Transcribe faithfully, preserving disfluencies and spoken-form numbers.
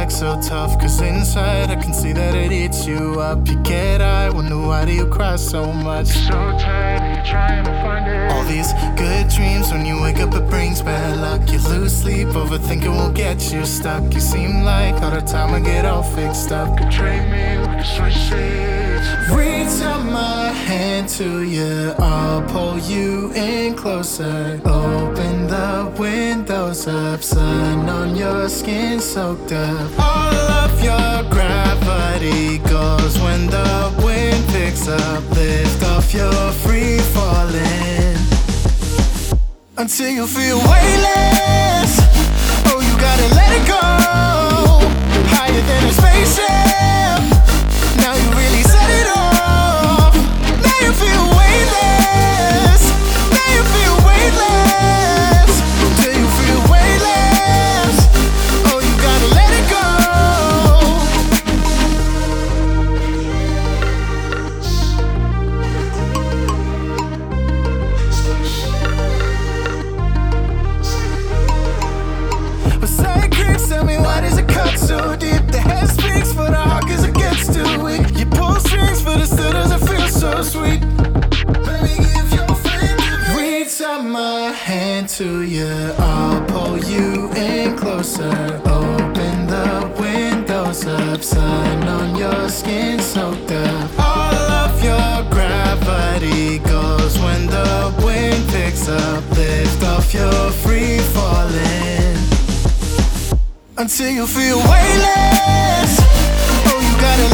act so tough, cause inside I can see that it eats you up. You get high, wonder why do you cry so much? So tired, are you trying to find it? All these good dreams, when you wake up it brings bad luck. You lose sleep, overthinking will get you stuck. You seem like all the time I get all fixed up. Could trade me, we could switch seats. Reach out my hand to you, I'll pull you in closer. Open the windows up, sun on your skin soaked up. All of your gravity goes when the wind picks up. Lift off your free falling until you feel weightless. Oh, you gotta let it go. Higher than a spaceship. Now you really set it off. Now you feel weightless. Now you feel weightless. Till you feel weightless. Oh, you gotta let it go. But side creeps tell me, why does it cut so deep? The head speaks for the heart cause it gets too weak. You pull strings but it still doesn't feel so sweet. Let me give your friend a reach out my hand to you, I'll pull you in closer. Open the windows up, sun on your skin soaked up. All of your gravity goes when the wind picks up. Lift off your free falling until you feel weightless. Oh, you gotta